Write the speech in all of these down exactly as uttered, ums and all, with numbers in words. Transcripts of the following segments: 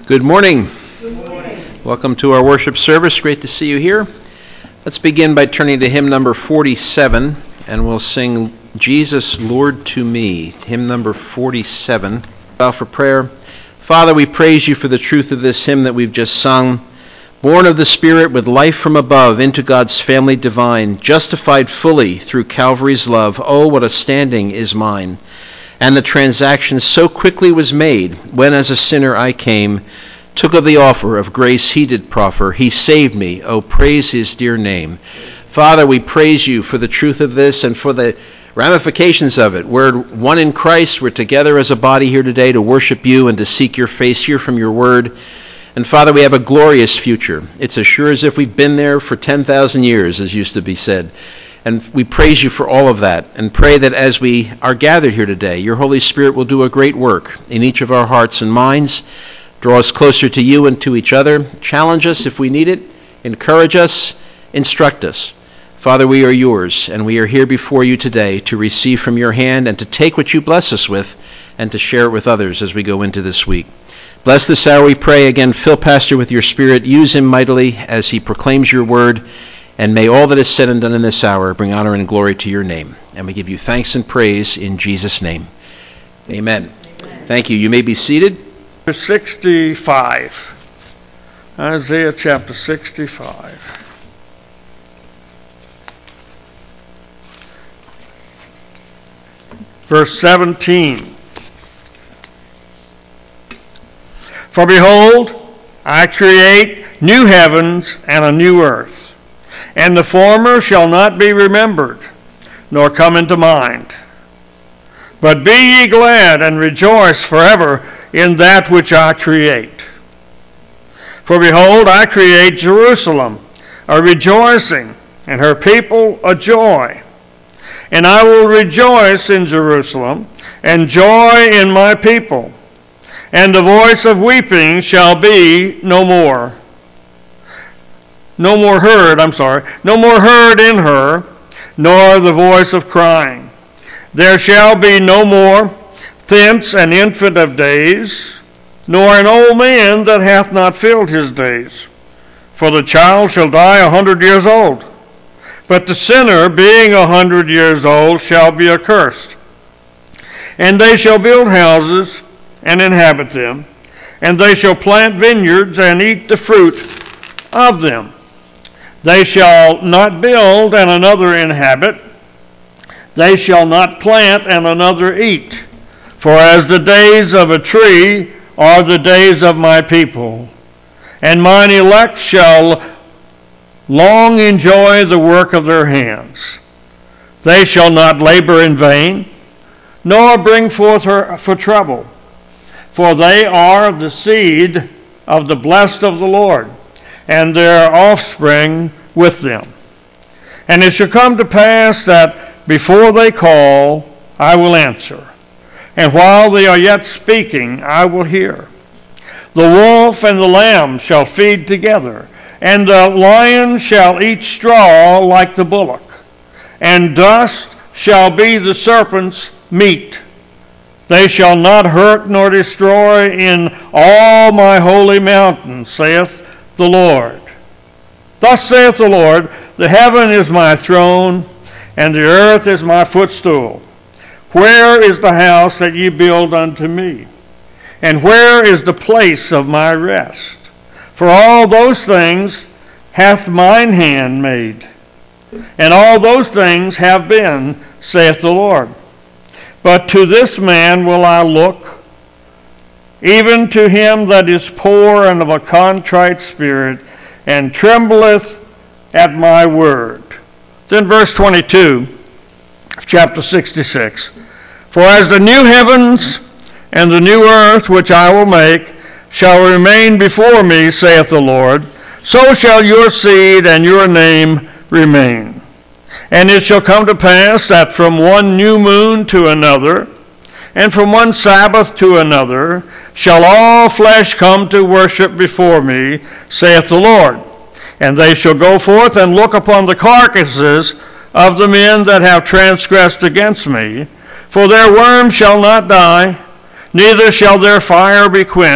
Good morning. Good morning. Welcome to our worship service. Great to see you here. Let's begin by turning to hymn number forty-seven, and we'll sing Jesus, Lord to Me. Hymn number forty-seven. Bow for prayer. Father, we praise you for the truth of this hymn that we've just sung. Born of the Spirit with life from above into God's family divine, justified fully through Calvary's love. Oh, what a standing is mine. And the transaction so quickly was made, when as a sinner I came, took of the offer of grace he did proffer. He saved me. Oh, praise his dear name. Father, we praise you for the truth of this and for the ramifications of it. We're one in Christ. We're together as a body here today to worship you and to seek your face, hear from your word. And Father, we have a glorious future. It's as sure as if we've been there for ten thousand years, as used to be said. And we praise you for all of that and pray that as we are gathered here today, your Holy Spirit will do a great work in each of our hearts and minds, draw us closer to you and to each other, challenge us if we need it, encourage us, instruct us. Father, we are yours, and we are here before you today to receive from your hand and to take what you bless us with and to share it with others as we go into this week. Bless this hour, we pray. Again, fill Pastor with your Spirit. Use him mightily as he proclaims your word. And may all that is said and done in this hour bring honor and glory to your name. And we give you thanks and praise in Jesus' name. Amen. Amen. Thank you. You may be seated. sixty-five. Isaiah chapter sixty-five. Verse seventeen. For behold, I create new heavens and a new earth. And the former shall not be remembered, nor come into mind. But be ye glad and rejoice forever in that which I create. For behold, I create Jerusalem, a rejoicing, and her people a joy. And I will rejoice in Jerusalem, and joy in my people. And the voice of weeping shall be no more. No more heard, I'm sorry, no more heard in her, nor the voice of crying. There shall be no more thence an infant of days, nor an old man that hath not filled his days. For the child shall die a hundred years old, but the sinner, being a hundred years old, shall be accursed. And they shall build houses and inhabit them, and they shall plant vineyards and eat the fruit of them. They shall not build and another inhabit. They shall not plant and another eat. For as the days of a tree are the days of my people. And mine elect shall long enjoy the work of their hands. They shall not labor in vain, nor bring forth her for trouble. For they are the seed of the blessed of the Lord, and their offspring with them. And it shall come to pass that before they call, I will answer. And while they are yet speaking, I will hear. The wolf and the lamb shall feed together, and the lion shall eat straw like the bullock, and dust shall be the serpent's meat. They shall not hurt nor destroy in all my holy mountain, saith the Lord. Thus saith the Lord, the heaven is my throne, and the earth is my footstool. Where is the house that ye build unto me? And where is the place of my rest? For all those things hath mine hand made, and all those things have been, saith the Lord. But to this man will I look, even to him that is poor and of a contrite spirit, and trembleth at my word. Then verse twenty-two, chapter sixty-six. For as the new heavens and the new earth which I will make shall remain before me, saith the Lord, so shall your seed and your name remain. And it shall come to pass that from one new moon to another, and from one Sabbath to another, shall all flesh come to worship before me, saith the Lord. And they shall go forth and look upon the carcasses of the men that have transgressed against me, for their worm shall not die, neither shall their fire be quenched,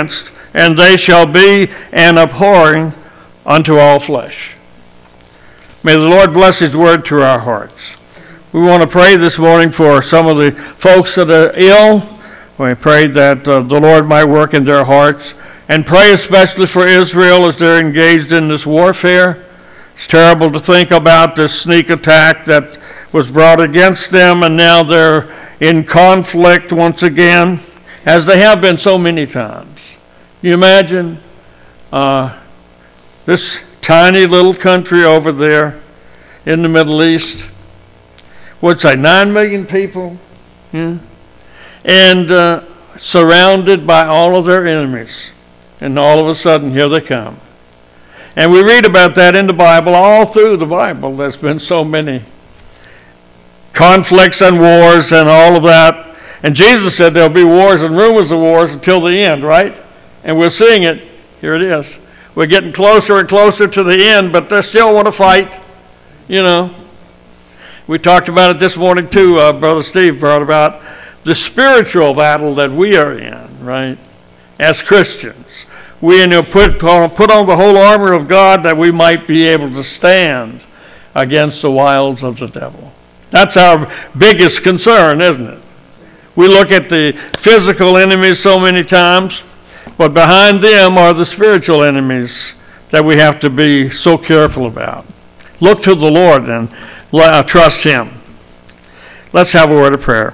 and they shall be an abhorring unto all flesh. May the Lord bless his word to our hearts. We want to pray this morning for some of the folks that are ill. We pray that uh, the Lord might work in their hearts, and pray especially for Israel as they're engaged in this warfare. It's terrible to think about this sneak attack that was brought against them, and now they're in conflict once again, as they have been so many times. Can you imagine uh, this tiny little country over there in the Middle East? What's that, nine million people? Yeah. And uh, surrounded by all of their enemies. And all of a sudden, here they come. And we read about that in the Bible, all through the Bible. There's been so many conflicts and wars and all of that. And Jesus said there'll be wars and rumors of wars until the end, right? And we're seeing it. Here it is. We're getting closer and closer to the end, but they still want to fight, you know. We talked about it this morning too. Uh, Brother Steve brought about the spiritual battle that we are in, right? As Christians. We you know, put, put on the whole armor of God that we might be able to stand against the wiles of the devil. That's our biggest concern, isn't it? We look at the physical enemies so many times, but behind them are the spiritual enemies that we have to be so careful about. Look to the Lord and uh, trust him. Let's have a word of prayer.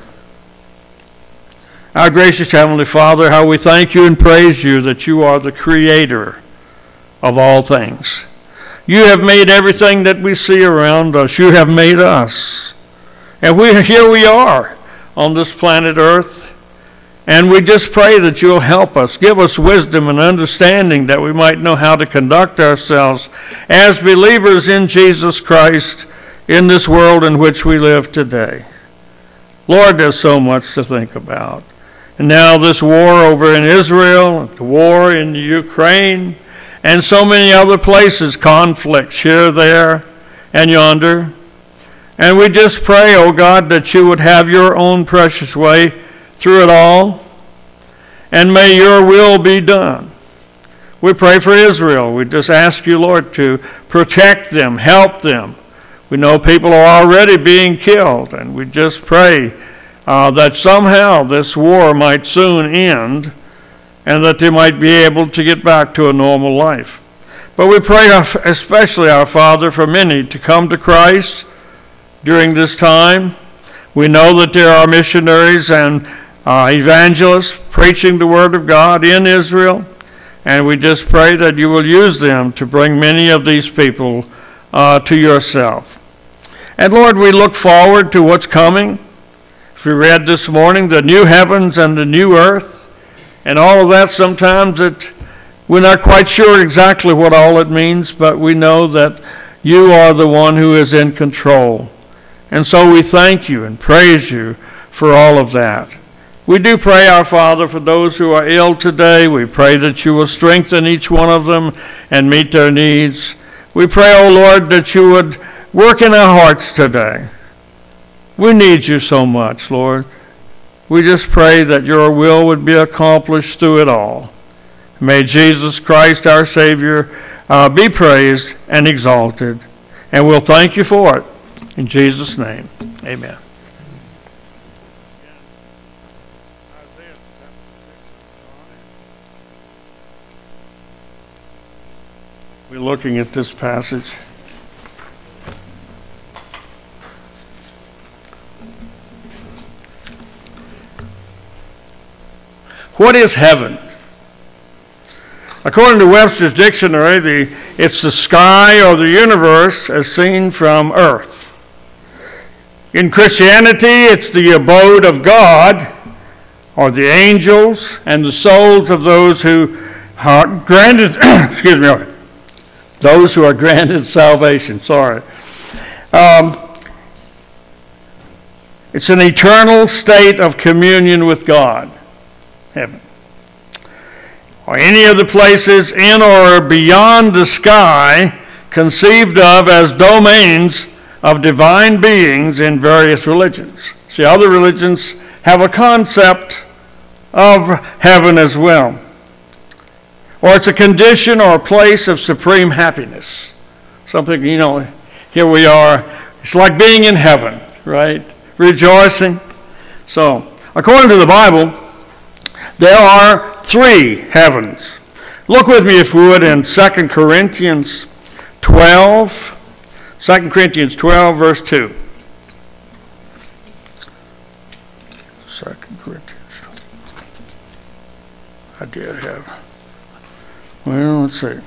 Our gracious Heavenly Father, how we thank you and praise you that you are the creator of all things. You have made everything that we see around us. You have made us. And we here we are on this planet Earth. And we just pray that you'll help us. Give us wisdom and understanding that we might know how to conduct ourselves as believers in Jesus Christ in this world in which we live today. Lord, there's so much to think about. And now this war over in Israel, the war in the Ukraine, and so many other places, conflicts here, there, and yonder. And we just pray, oh God, that you would have your own precious way through it all, and may your will be done. We pray for Israel. We just ask you, Lord, to protect them, help them. We know people are already being killed, and we just pray Uh, that somehow this war might soon end and that they might be able to get back to a normal life. But we pray especially, our Father, for many to come to Christ during this time. We know that there are missionaries and uh, evangelists preaching the Word of God in Israel, and we just pray that you will use them to bring many of these people uh, to yourself. And Lord, we look forward to what's coming. We read this morning the new heavens and the new earth, and all of that. Sometimes it, we're not quite sure exactly what all it means, but we know that you are the one who is in control. And so we thank you and praise you for all of that. We do pray, our Father, for those who are ill today. We pray that you will strengthen each one of them and meet their needs. We pray, O Lord, that you would work in our hearts today. We need you so much, Lord. We just pray that your will would be accomplished through it all. May Jesus Christ, our Savior, uh, be praised and exalted. And we'll thank you for it. In Jesus' name, amen. We're looking at this passage. What is heaven? According to Webster's dictionary, the, it's the sky or the universe as seen from earth. In Christianity, it's the abode of God, or the angels, and the souls of those who are granted, excuse me, those who are granted salvation. Sorry. Um, it's an eternal state of communion with God. Heaven, or any of the places in or beyond the sky conceived of as domains of divine beings in various religions. See, other religions have a concept of heaven as well. or it's a condition or a place of supreme happiness. Something, you know, here we are. It's like being in heaven, right? Rejoicing. So, according to the Bible, there are three heavens. Look with me, if you would, in Second Corinthians twelve. Second Corinthians twelve, verse two. Second Corinthians. I did have. Well, let's see.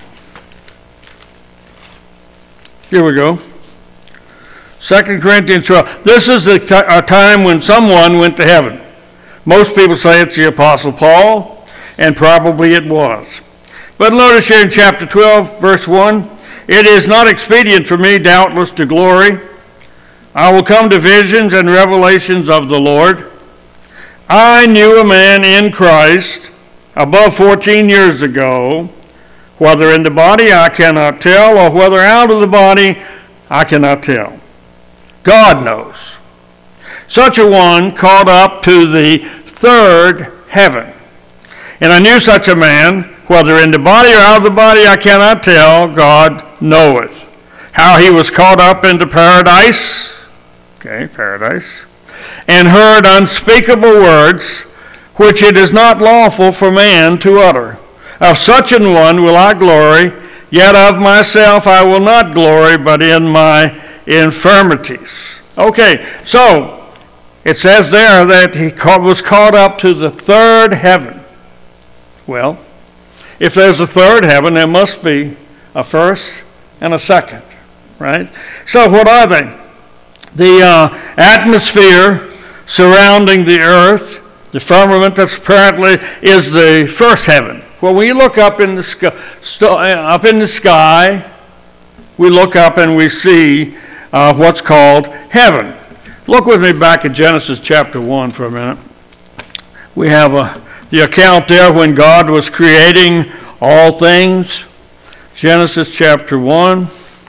Here we go. Second Corinthians twelve. This is the t- a time when someone went to heaven. Most people say it's the Apostle Paul, and probably it was. But notice here in chapter twelve, verse one, it is not expedient for me, doubtless, to glory. I will come to visions and revelations of the Lord. I knew a man in Christ above fourteen years ago, whether in the body I cannot tell, or whether out of the body I cannot tell. God knows. Such a one caught up to the third heaven. And I knew such a man, whether in the body or out of the body I cannot tell, God knoweth. How he was caught up into paradise, okay, paradise, and heard unspeakable words, which it is not lawful for man to utter. Of such an one will I glory, yet of myself I will not glory, but in my infirmities. Okay, so it says there that he was caught up to the third heaven. Well, if there's a third heaven, there must be a first and a second, right? So what are they? The uh, atmosphere surrounding the earth, the firmament that apparently is the first heaven. Well, when you look up in the sky, up in the sky, we look up and we see uh, what's called heaven. Look with me back at Genesis chapter one for a minute. We have a, the account there when God was creating all things. Genesis chapter one.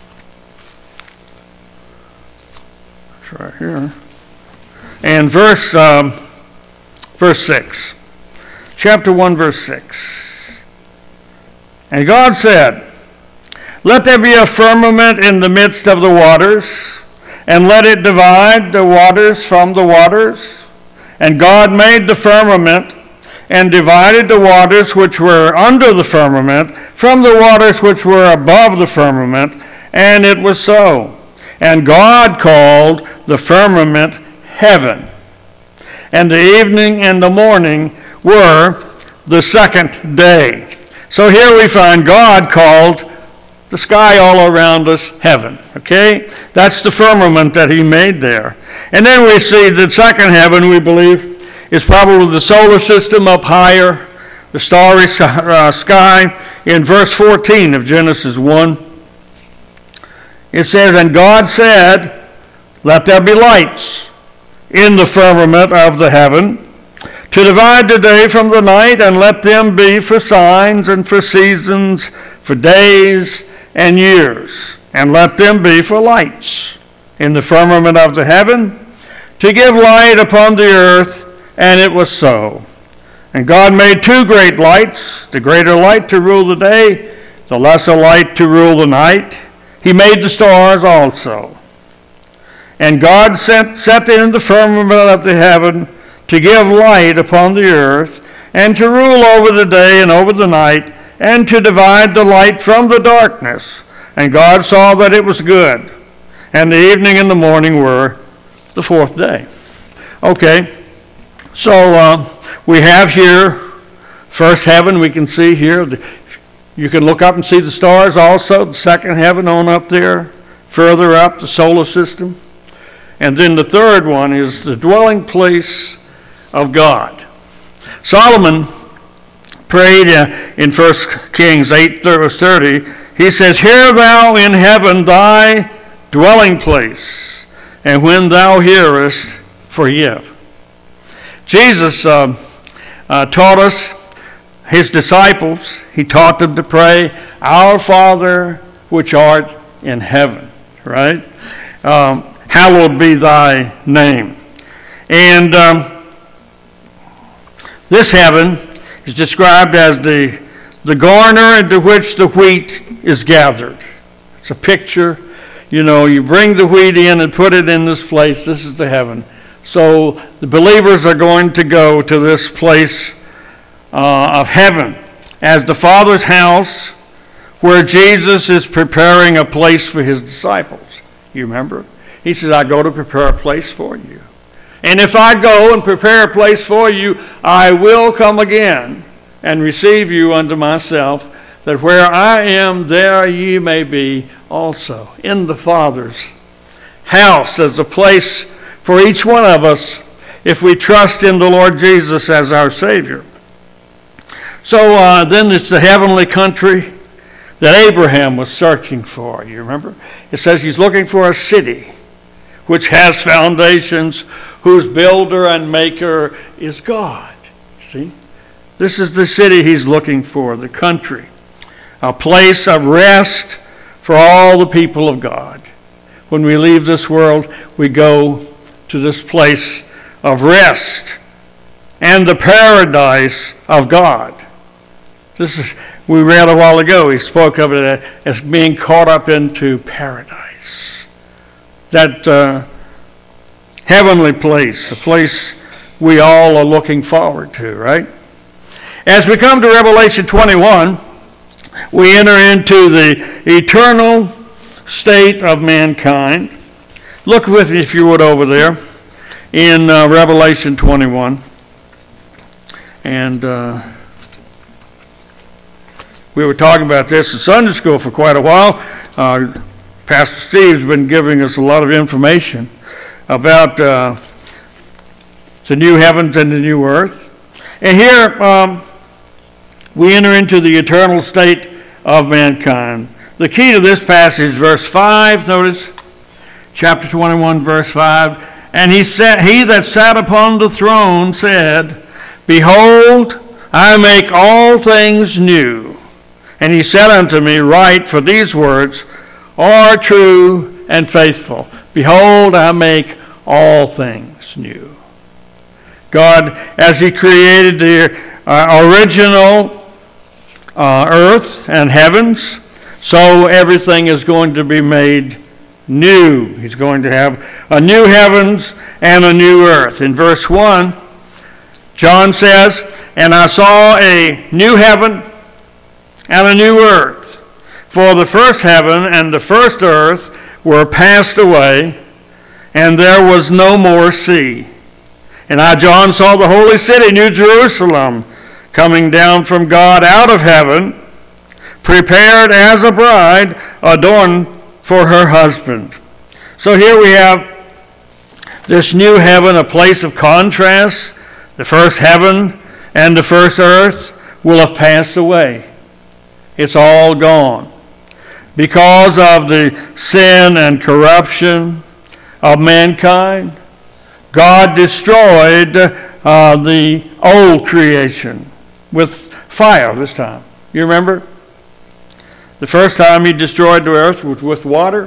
It's right here. And verse, um, verse six. Chapter one, verse six. And God said, let there be a firmament in the midst of the waters, and let it divide the waters from the waters. And God made the firmament, and divided the waters which were under the firmament from the waters which were above the firmament, and it was so. And God called the firmament heaven. And the evening and the morning were the second day. So here we find God called the sky all around us heaven. Okay? That's the firmament that he made there. And then we see the second heaven, we believe, is probably the solar system up higher, the starry uh, sky. In verse fourteen of Genesis one, it says, and God said, let there be lights in the firmament of the heaven, to divide the day from the night, and let them be for signs and for seasons, for days and years, and let them be for lights in the firmament of the heaven, to give light upon the earth. And it was so. And God made two great lights, the greater light to rule the day, the lesser light to rule the night. He made the stars also. And God sent, set in the firmament of the heaven to give light upon the earth, and to rule over the day and over the night, and to divide the light from the darkness. And God saw that it was good. And the evening and the morning were the fourth day. Okay, so uh, we have here first heaven. We can see here. You can look up and see the stars also. The second heaven on up there. Further up, the solar system. And then the third one is the dwelling place of God. Solomon prayed uh, in First Kings eight, verse thirty. He says, hear thou in heaven thy dwelling place, and when thou hearest, forgive. Jesus uh, uh, taught us, his disciples, he taught them to pray, our Father which art in heaven, right? Um, hallowed be thy name. And um, this heaven is described as the the garner into which the wheat is gathered. It's a picture. You know, you bring the wheat in and put it in this place. This is the heaven. So the believers are going to go to this place uh, of heaven as the Father's house, where Jesus is preparing a place for his disciples. You remember? He says, I go to prepare a place for you. And if I go and prepare a place for you, I will come again and receive you unto myself, that where I am, there ye may be also. In the Father's house as a place for each one of us if we trust in the Lord Jesus as our Savior. So uh, then it's the heavenly country that Abraham was searching for. You remember? It says he's looking for a city which has foundations, whose builder and maker is God. See? This is the city he's looking for, the country. A place of rest for all the people of God. When we leave this world, we go to this place of rest and the paradise of God. This is, we read a while ago, he spoke of it as being caught up into paradise. That uh, heavenly place, a place we all are looking forward to, right? As we come to Revelation twenty-one, we enter into the eternal state of mankind. Look with me, if you would, over there in uh, Revelation twenty-one. And uh, we were talking about this in Sunday school for quite a while. Uh, Pastor Steve's been giving us a lot of information about uh, the new heavens and the new earth. And here um, we enter into the eternal state of mankind. The key to this passage, verse five, notice, chapter twenty-one, verse five. And he said, he that sat upon the throne said, Behold, I make all things new. And he said unto me, Write, for these words are true and faithful. Behold, I make all things new. God, as he created the uh, original uh, earth and heavens, so everything is going to be made new. He's going to have a new heavens and a new earth. In verse one, John says, And I saw a new heaven and a new earth. For the first heaven and the first earth were passed away, and there was no more sea. And I, John, saw the holy city, New Jerusalem, coming down from God out of heaven, prepared as a bride adorned for her husband. So here we have this new heaven, a place of contrast. The first heaven and the first earth will have passed away. It's all gone. Because of the sin and corruption of mankind, God destroyed uh, the old creation with fire this time. You remember? The first time he destroyed the earth was with water.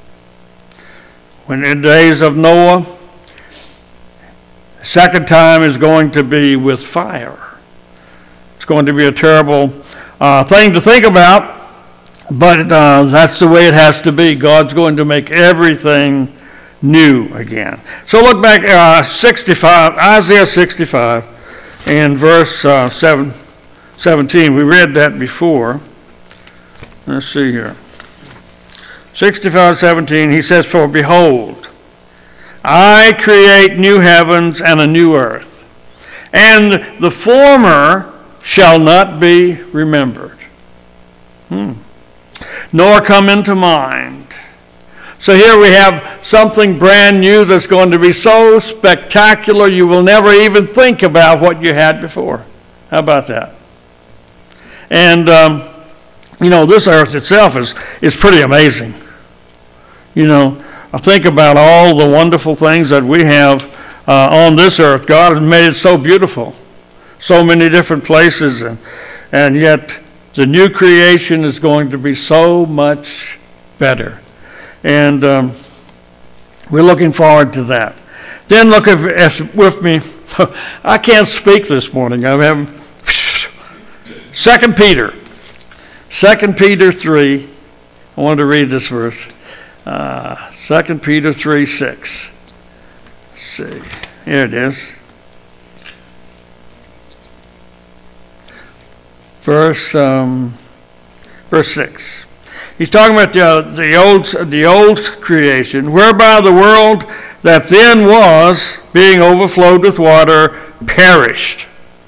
When in the days of Noah, the second time is going to be with fire. It's going to be a terrible uh, thing to think about, but uh, that's the way it has to be. God's going to make everything new again. So look back, uh, sixty-five, Isaiah sixty-five, and verse uh, seven, seventeen. We read that before. Let's see here. sixty-five, seventeen, he says, For behold, I create new heavens and a new earth, and the former shall not be remembered, hmm. nor come into mind. So here we have something brand new that's going to be so spectacular you will never even think about what you had before. How about that? And, um, you know, this earth itself is, is pretty amazing. You know, I think about all the wonderful things that we have uh, on this earth. God has made it so beautiful. So many different places. And, and yet the new creation is going to be so much better. And um, we're looking forward to that. Then look at, at, with me. I can't speak this morning. I'm having Second Peter. Second Peter three. I wanted to read this verse. Uh, Second Peter three six. Let's see. Here it is. Verse um, verse six. He's talking about the, uh, the old the old creation, whereby the world that then was, being overflowed with water, perished.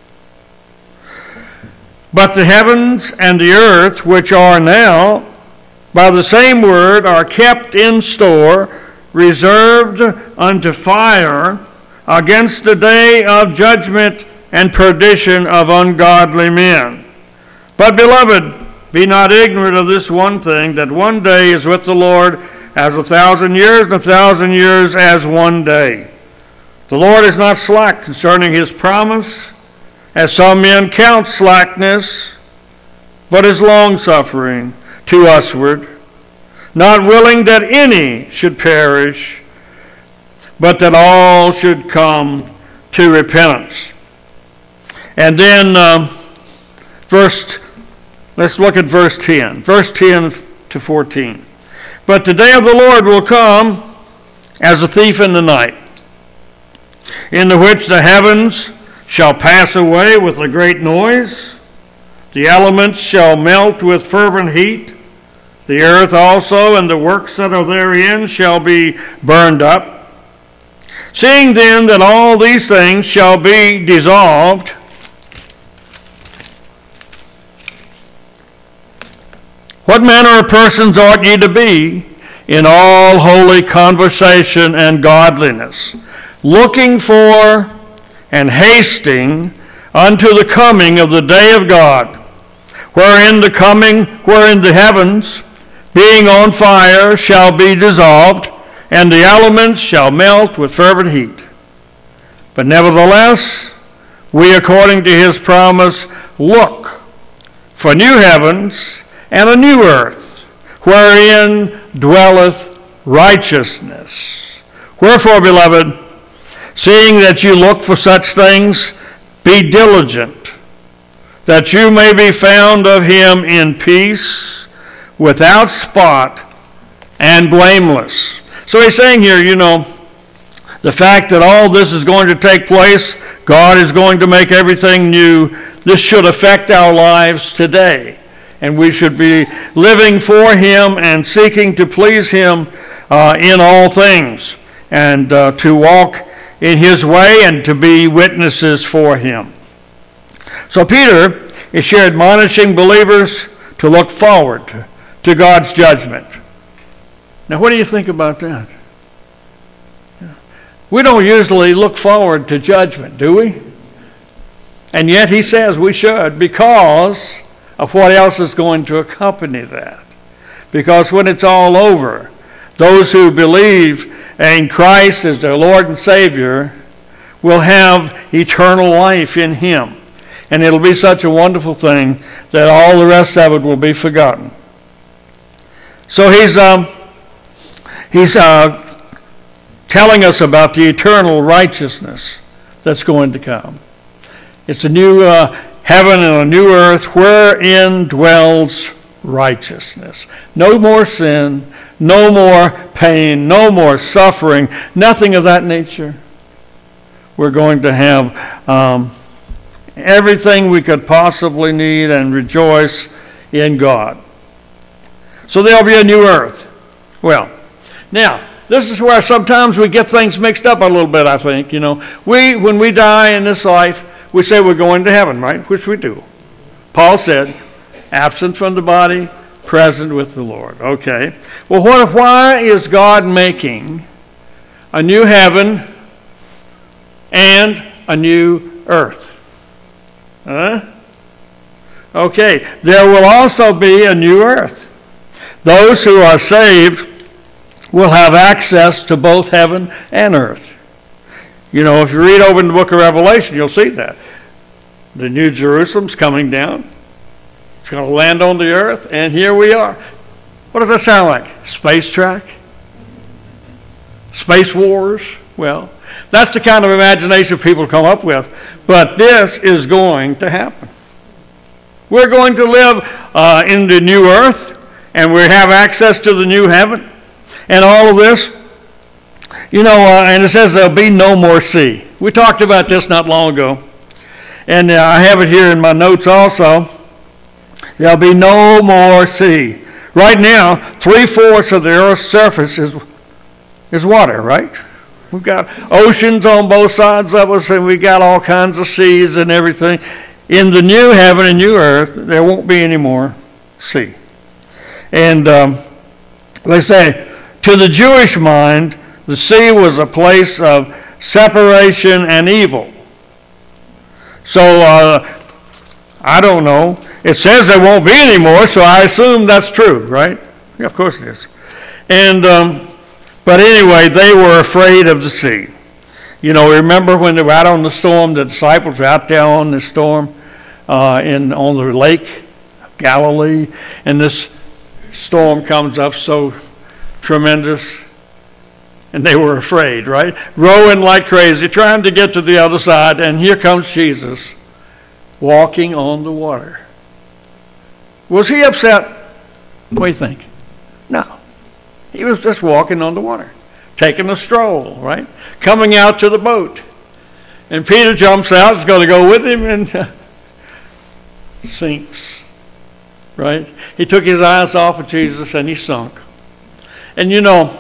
But the heavens and the earth, which are now, by the same word, are kept in store, reserved unto fire, against the day of judgment and perdition of ungodly men. But, beloved, be not ignorant of this one thing, that one day is with the Lord as a thousand years, and a thousand years as one day. The Lord is not slack concerning his promise, as some men count slackness, but is longsuffering to usward, not willing that any should perish, but that all should come to repentance. And then, um, verse, let's look at verse ten. Verse ten to fourteen. But the day of the Lord will come as a thief in the night, in the which the heavens shall pass away with a great noise, the elements shall melt with fervent heat, the earth also and the works that are therein shall be burned up. Seeing then that all these things shall be dissolved, what manner of persons ought ye to be in all holy conversation and godliness, looking for and hasting unto the coming of the day of God, wherein the coming, wherein the heavens, being on fire, shall be dissolved, and the elements shall melt with fervent heat. But nevertheless, we, according to his promise, look for new heavens and a new earth, wherein dwelleth righteousness. Wherefore, beloved, seeing that you look for such things, be diligent, that you may be found of him in peace, without spot, and blameless. So he's saying here, you know, the fact that all this is going to take place, God is going to make everything new, this should affect our lives today. And we should be living for him and seeking to please him uh, in all things, and uh, to walk in his way and to be witnesses for him. So Peter is here admonishing believers to look forward to, to God's judgment. Now, what do you think about that? We don't usually look forward to judgment, do we? And yet he says we should, because of what else is going to accompany that. Because when it's all over, those who believe in Christ as their Lord and Savior will have eternal life in him. And it'll be such a wonderful thing that all the rest of it will be forgotten. So he's um, he's uh, telling us about the eternal righteousness that's going to come. It's a new uh, heaven and a new earth wherein dwells righteousness. No more sin, no more pain, no more suffering, nothing of that nature. We're going to have um, everything we could possibly need and rejoice in God. So there'll be a new earth. Well, now, this is where sometimes we get things mixed up a little bit, I think. You know, we, when we die in this life, we say we're going to heaven, right? Which we do. Paul said, absent from the body, present with the Lord. Okay. Well, what, why is God making a new heaven and a new earth? Huh? Okay. There will also be a new earth. Those who are saved will have access to both heaven and earth. You know, if you read over in the book of Revelation, you'll see that. The New Jerusalem's coming down. It's going to land on the earth, and here we are. What does that sound like? Space track? Space wars? Well, that's the kind of imagination people come up with. But this is going to happen. We're going to live uh, in the new earth, and we have access to the new heaven, and all of this. You know, uh, and it says there'll be no more sea. We talked about this not long ago, and uh, I have it here in my notes also. There'll be no more sea. Right now, three-fourths of the earth's surface is, is water, right? We've got oceans on both sides of us, and we've got all kinds of seas and everything. In the new heaven and new earth, there won't be any more sea. And um, they say, to the Jewish mind, the sea was a place of separation and evil. So, uh, I don't know. It says there won't be any more, so I assume that's true, right? Yeah, of course it is. And, um, but anyway, they were afraid of the sea. You know, remember when they were out on the storm, the disciples were out there on the storm uh, in on the lake of Galilee, and this storm comes up so tremendous, and they were afraid, right? Rowing like crazy, trying to get to the other side, and here comes Jesus walking on the water. Was he upset? What do you think? No. He was just walking on the water, taking a stroll, right? Coming out to the boat. And Peter jumps out, is going to go with him, and uh, sinks, right? He took his eyes off of Jesus, and he sunk. And you know,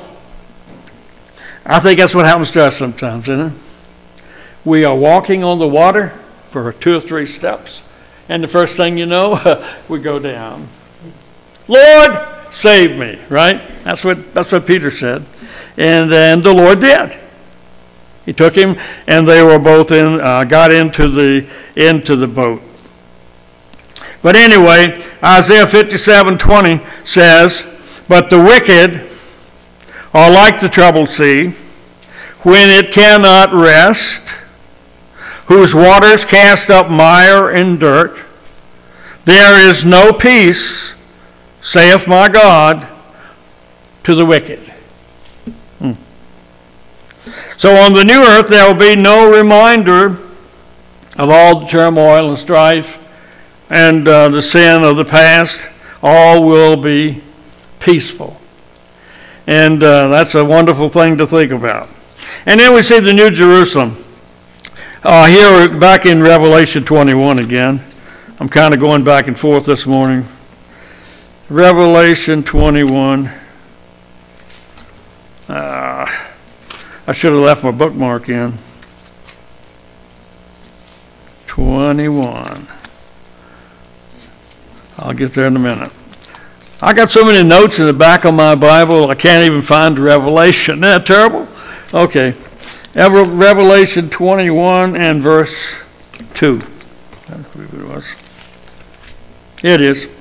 I think that's what happens to us sometimes, isn't it? We are walking on the water for two or three steps, and the first thing you know, we go down. Lord, save me, right? That's what that's what Peter said. And then the Lord did. He took him, and they were both in, uh, got into the into the boat. But anyway, Isaiah fifty-seven twenty says, "But the wicked are like the troubled sea, when it cannot rest, whose waters cast up mire and dirt. There is no peace, saith my God, to the wicked." Hmm. So on the new earth there will be no reminder of all the turmoil and strife and uh, the sin of the past. All will be peaceful. And uh, that's a wonderful thing to think about. And then we see the New Jerusalem. Uh, here we're back in Revelation twenty-one again. I'm kind of going back and forth this morning. Revelation twenty-one. Uh, I should have left my bookmark in. twenty-one. I'll get there in a minute. I got so many notes in the back of my Bible, I can't even find the Revelation. Isn't that terrible? Okay. Revelation twenty-one and verse two. I believe it was. Here it is.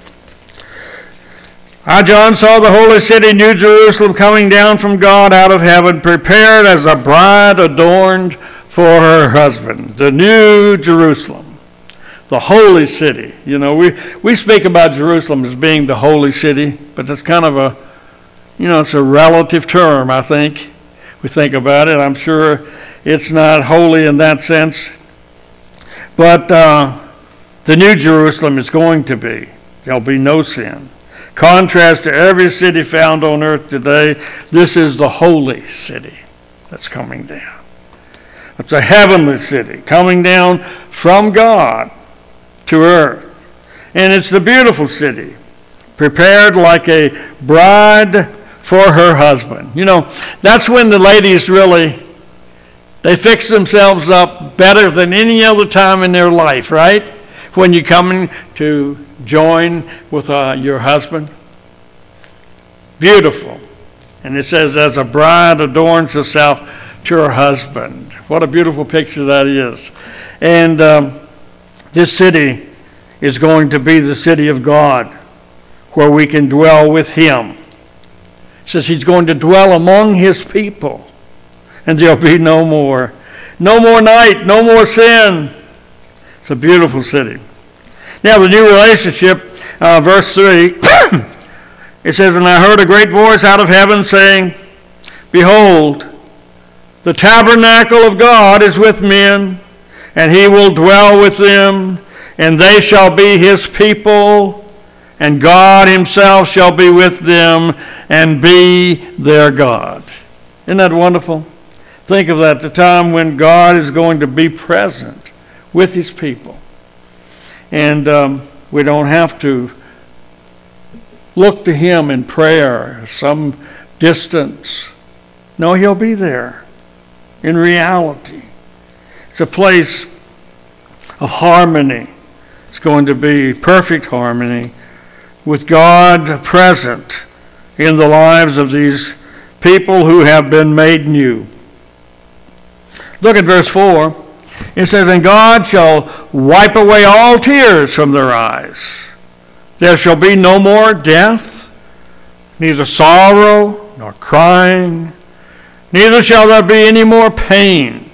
I, John, saw the holy city, New Jerusalem, coming down from God out of heaven, prepared as a bride adorned for her husband. The New Jerusalem, the holy city. You know, we, we speak about Jerusalem as being the holy city, but that's kind of a, you know, it's a relative term, I think. We think about it. I'm sure it's not holy in that sense. But uh, the New Jerusalem is going to be. There'll be no sin. Contrast to every city found on earth today, this is the holy city that's coming down. It's a heavenly city coming down from God to earth. And it's the beautiful city, prepared like a bride for her husband. You know, that's when the ladies really, they fix themselves up better than any other time in their life, right? When you're coming to join with uh, your husband. Beautiful. And it says, as a bride adorns herself to her husband. What a beautiful picture that is. And um, this city is going to be the city of God, where we can dwell with him. It says he's going to dwell among his people, and there'll be no more. No more night, no more sin. It's a beautiful city. Now the new relationship, uh, verse three, it says, and I heard a great voice out of heaven saying, behold, the tabernacle of God is with men, and he will dwell with them, And they shall be his people, and God himself shall be with them and be their God. Isn't that wonderful? Think of that, the time when God is going to be present with his people. And um, we don't have to look to him in prayer, some distance. No, he'll be there in reality. It's a place of harmony. It's going to be perfect harmony with God present in the lives of these people who have been made new. Look at verse four. It says, and God shall wipe away all tears from their eyes. There shall be no more death, neither sorrow nor crying, neither shall there be any more pain,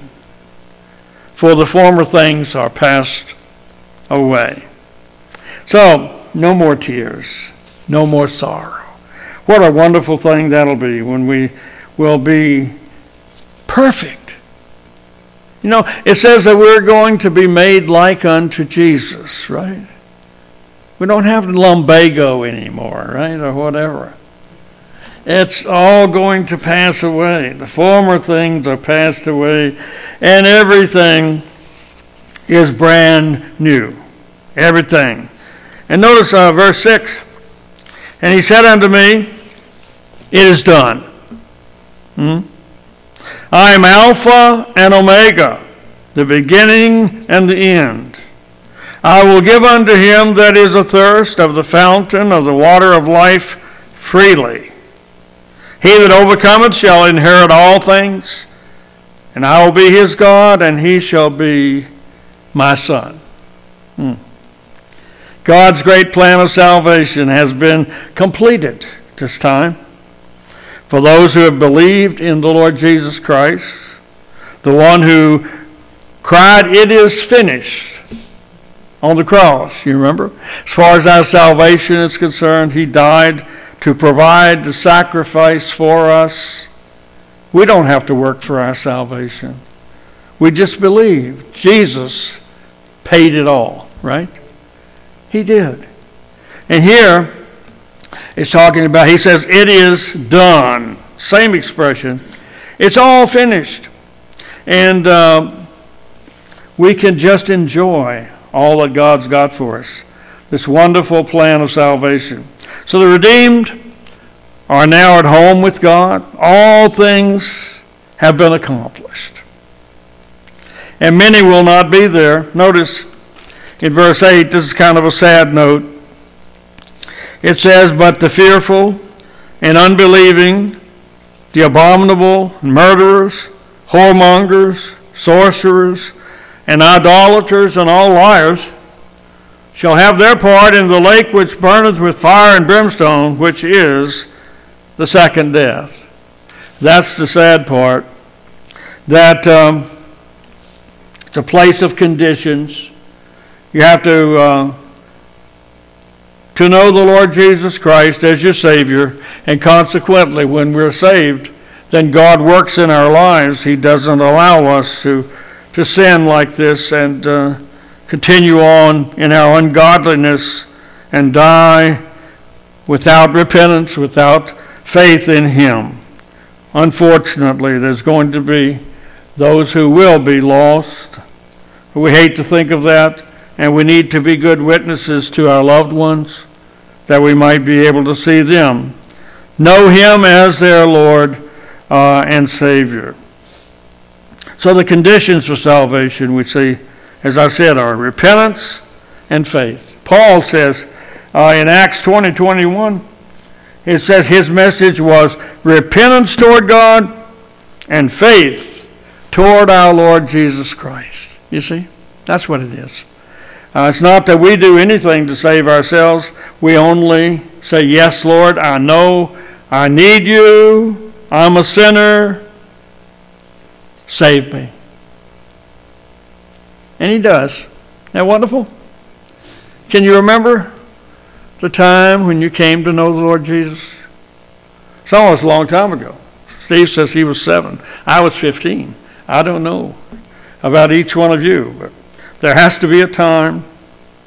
for the former things are passed away. So, no more tears, no more sorrow. What a wonderful thing that'll be when we will be perfect. You know, it says that we're going to be made like unto Jesus, right? We don't have lumbago anymore, right, or whatever. It's all going to pass away. The former things are passed away, and everything is brand new. Everything. And notice uh, verse six. And he said unto me, it is done. Hmm? I am Alpha and Omega, the beginning and the end. I will give unto him that is athirst of the fountain of the water of life freely. He that overcometh shall inherit all things, and I will be his God, and he shall be my son. Hmm. God's great plan of salvation has been completed at this time. For those who have believed in the Lord Jesus Christ, the one who cried, it is finished, on the cross, you remember? As far as our salvation is concerned, he died to provide the sacrifice for us. We don't have to work for our salvation. We just believe. Jesus paid it all, right? He did. And here, it's talking about, he says, it is done. Same expression. It's all finished. And uh, we can just enjoy all that God's got for us. This wonderful plan of salvation. So the redeemed are now at home with God. All things have been accomplished. And many will not be there. Notice in verse eight, this is kind of a sad note. It says, but the fearful and unbelieving, the abominable, murderers, whoremongers, sorcerers, and idolaters, and all liars, shall have their part in the lake which burneth with fire and brimstone, which is the second death. That's the sad part. That um, it's a place of conditions. You have to uh, to know the Lord Jesus Christ as your Savior, and consequently, when we're saved, then God works in our lives. He doesn't allow us to, to sin like this and uh, continue on in our ungodliness and die without repentance, without faith in him. Unfortunately, there's going to be those who will be lost. We hate to think of that. And we need to be good witnesses to our loved ones, that we might be able to see them know him as their Lord uh, and Savior. So the conditions for salvation, we see, as I said, are repentance and faith. Paul says uh, in Acts twenty twenty-one, it says his message was repentance toward God and faith toward our Lord Jesus Christ. You see, that's what it is. Uh, it's not that we do anything to save ourselves. We only say, yes, Lord, I know I need you. I'm a sinner. Save me. And he does. Isn't that wonderful? Can you remember the time when you came to know the Lord Jesus? It's almost a long time ago. Steve says he was seven. I was fifteen. I don't know about each one of you, but there has to be a time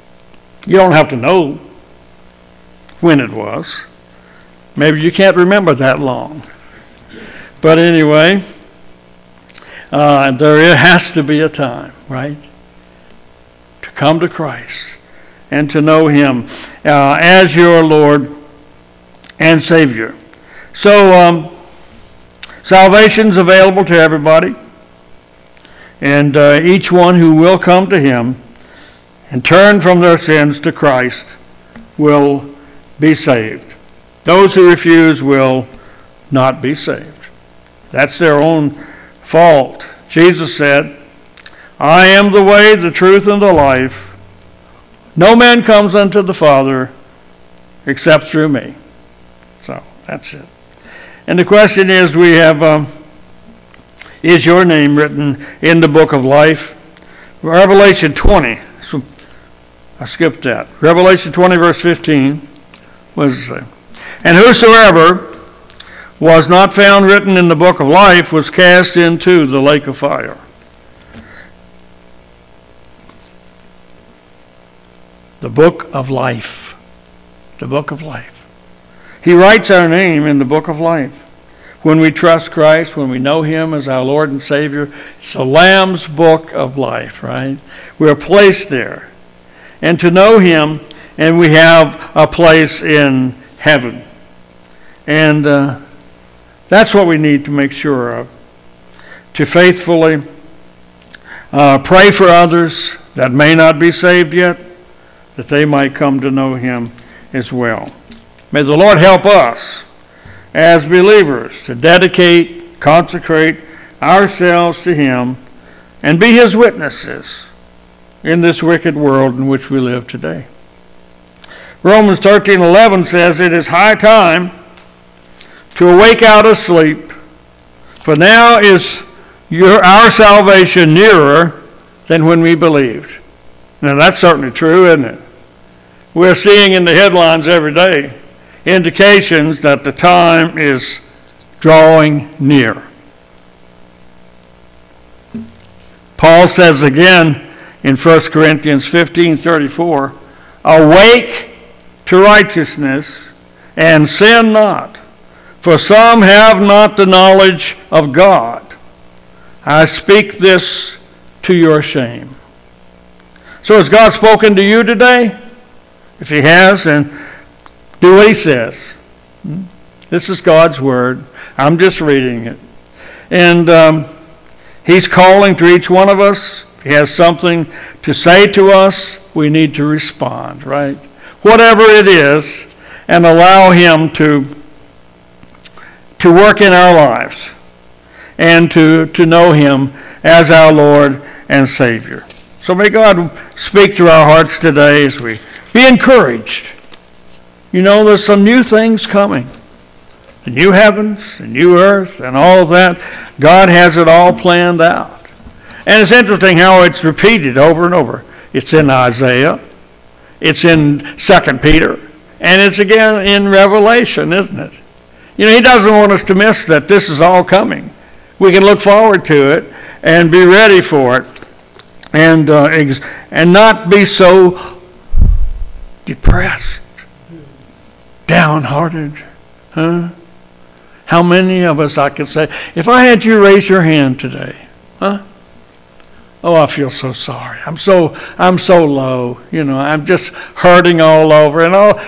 You don't have to know when it was. Maybe you can't remember that long. But anyway, uh, there has to be a time, right, to come to Christ and to know Him uh, as your Lord and Savior. So, um, salvation's available to everybody, and uh, each one who will come to Him and turn from their sins to Christ will be saved. Those who refuse will not be saved. That's their own fault. Jesus said, I am the way, the truth, and the life. No man comes unto the Father except through me. So, that's it. And the question is, we have, um, is your name written in the book of life? Revelation twenty. So I skipped that. Revelation twenty, verse fifteen. What does it say? And whosoever was not found written in the book of life was cast into the lake of fire. The book of life. The book of life. He writes our name in the book of life. When we trust Christ, when we know Him as our Lord and Savior, it's the Lamb's book of life, right? We're placed there. And to know Him, and we have a place in heaven. And uh, that's what we need to make sure of. To faithfully uh, pray for others that may not be saved yet, that they might come to know Him as well. May the Lord help us as believers to dedicate, consecrate ourselves to Him and be His witnesses in this wicked world in which we live today. Romans thirteen eleven says, it is high time to awake out of sleep, for now is your, our salvation nearer than when we believed. Now that's certainly true, isn't it? We're seeing in the headlines every day indications that the time is drawing near. Paul says again in First Corinthians fifteen thirty-four, awake to righteousness and sin not, for some have not the knowledge of God. I speak this to your shame. So has God spoken to you today? If He has, then do what He says. This is God's Word. I'm just reading it. And um, He's calling to each one of us. If He has something to say to us, we need to respond, right? Whatever it is, and allow Him to, to work in our lives and to, to know Him as our Lord and Savior. So may God speak to our hearts today as we be encouraged. You know, there's some new things coming. The new heavens, the new earth, and all of that. God has it all planned out. And it's interesting how it's repeated over and over. It's in Isaiah. It's in Second Peter. And it's again in Revelation, isn't it? You know, He doesn't want us to miss that this is all coming. We can look forward to it and be ready for it. And, uh, ex- and not be so depressed, downhearted. Huh? How many of us I could say, if I had you raise your hand today, huh? Oh, I feel so sorry. I'm so I'm so low. You know, I'm just hurting all over and all.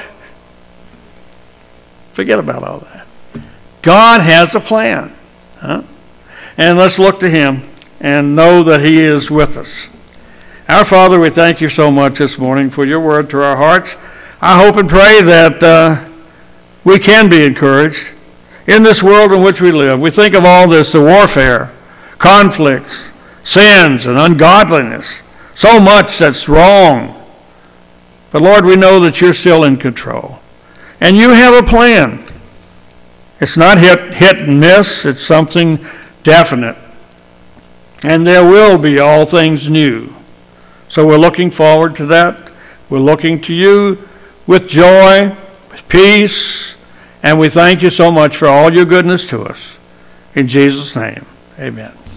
Forget about all that. God has a plan. Huh? And let's look to Him and know that He is with us. Our Father, we thank You so much this morning for Your word to our hearts. I hope and pray that uh, we can be encouraged in this world in which we live. We think of all this, the warfare, conflicts, sins, and ungodliness. So much that's wrong. But Lord, we know that You're still in control. And You have a plan. It's not hit, hit and miss. It's something definite. And there will be all things new. So we're looking forward to that. We're looking to You with joy, with peace, and we thank You so much for all Your goodness to us. In Jesus' name, amen.